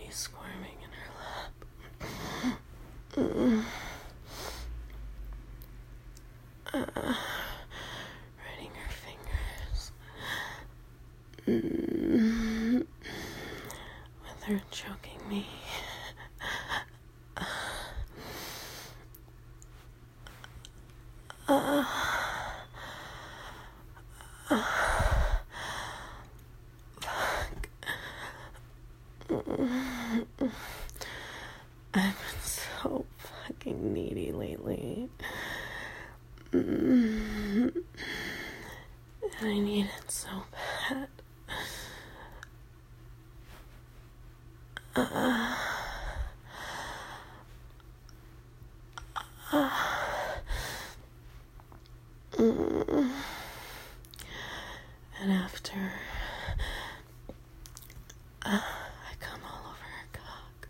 squirming in her lap. Running her fingers. With her choking me. I've been so fucking needy lately. And I need it so bad. And after I come all over her cock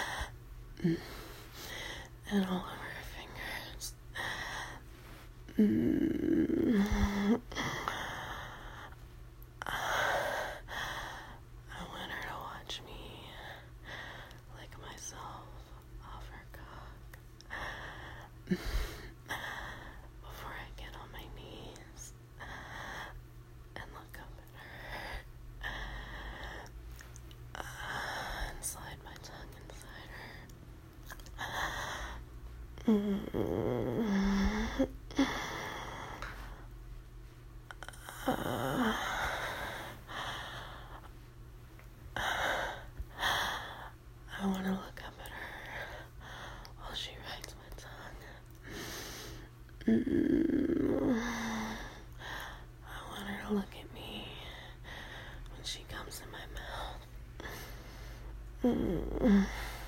and all over her fingers. I want her to watch me lick myself off her cock before I get on my knees and look up at her and slide my tongue inside her. I want to look up at her while she rides my tongue. I want her to look at me when she comes in my mouth. When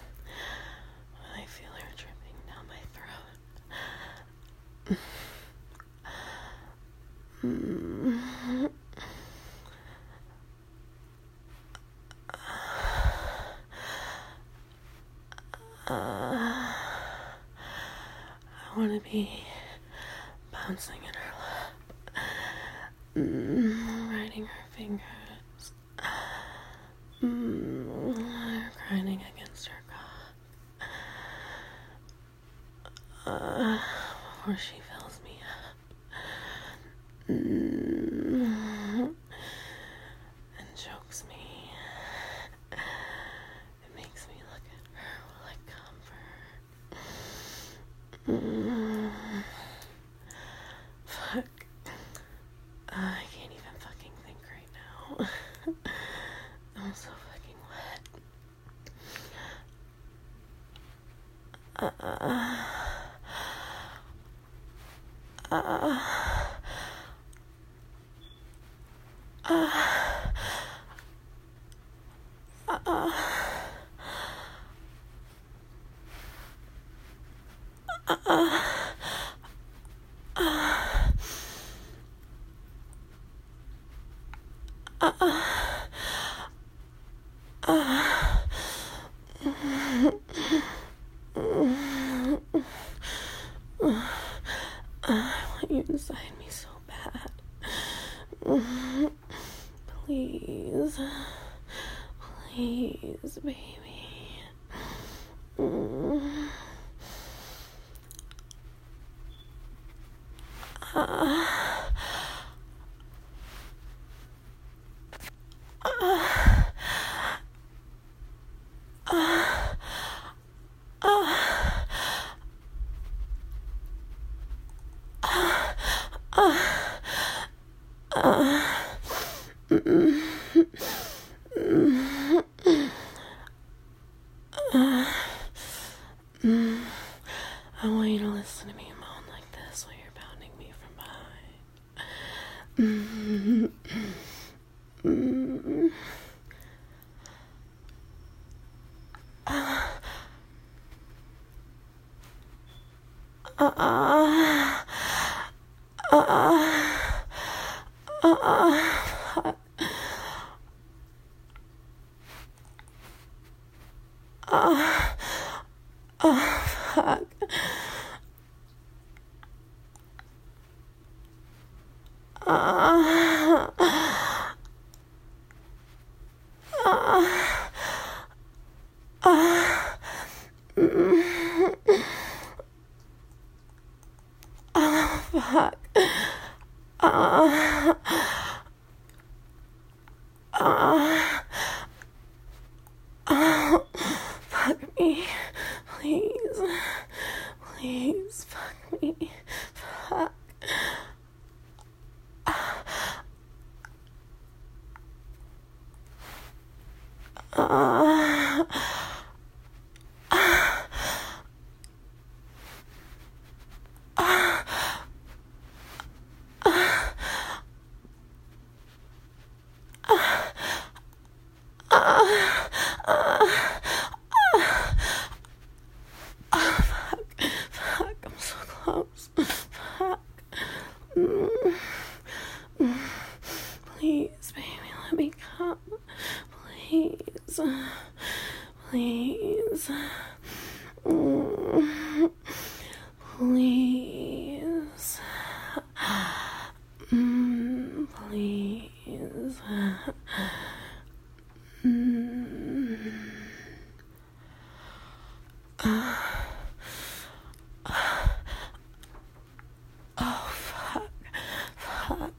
I feel her dripping down my throat. I want to be bouncing in her lap, riding her fingers, grinding against her cock, before she fills me up, and chokes me. It makes me look at her while I come for her. Fuck. I can't even fucking think right now. I'm so fucking I want you inside me so bad. Please. Please, baby. I want you to listen to me moan like this while you're pounding me from fuck. Oh, fuck me. Please. Please, fuck me. Fuck. Fuck, I'm so close. Fuck. Please, baby, let me come. Please. Please. Please. Please. Oh, fuck. Fuck.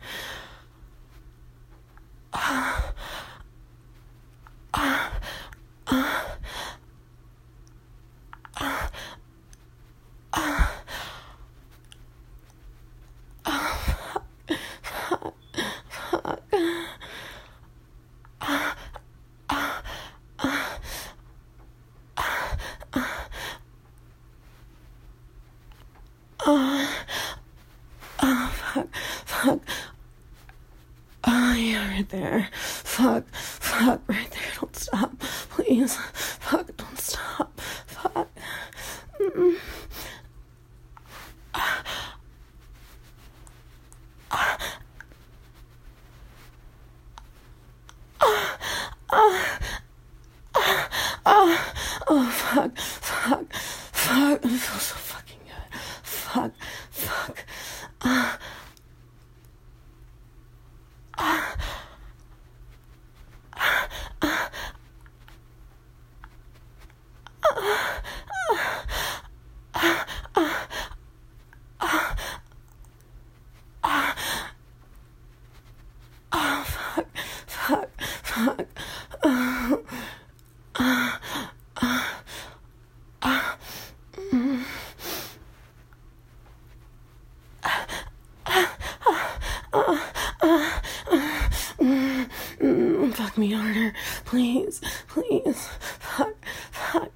Fuck. Fuck. Oh, yeah, right there. Fuck. Fuck, right there. Don't stop. Please. Fuck, don't stop. Fuck. Oh, fuck. Fuck. Fuck. It feels so fucking good. Fuck. Fuck. Oh, fuck. Fuck. Fuck. Fuck me harder. Please. Please. Fuck. Fuck.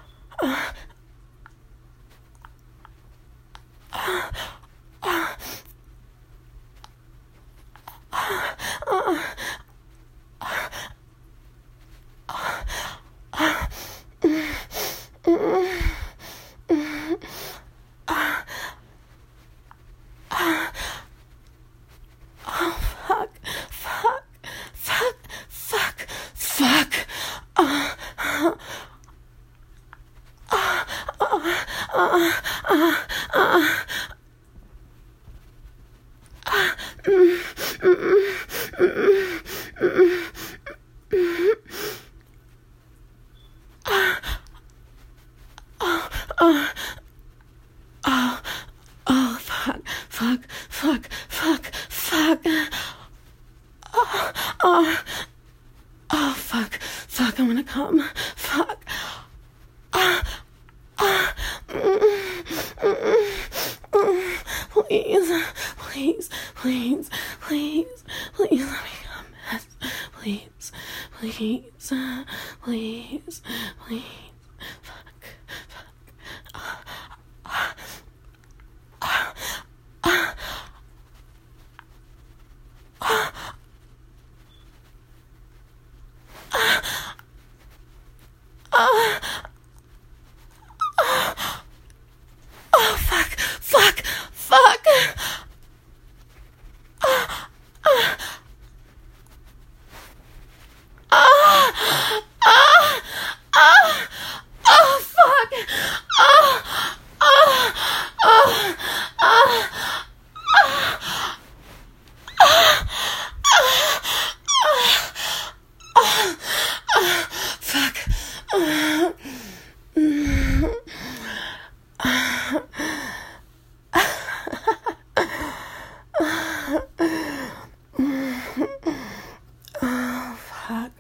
Fuck. Fuck. Fuck. Fuck. Fuck. Oh, fuck. Fuck. Fuck. Fuck. Fuck. Oh, fuck. Fuck, I'm gonna come. Fuck. Please. Please. Please. Please. Please let me come. Yes. Please. Please. Please. Please. Fuck. Oh, fuck. Fuck. Fuck. fuck.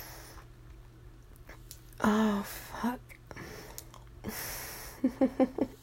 Oh, fuck.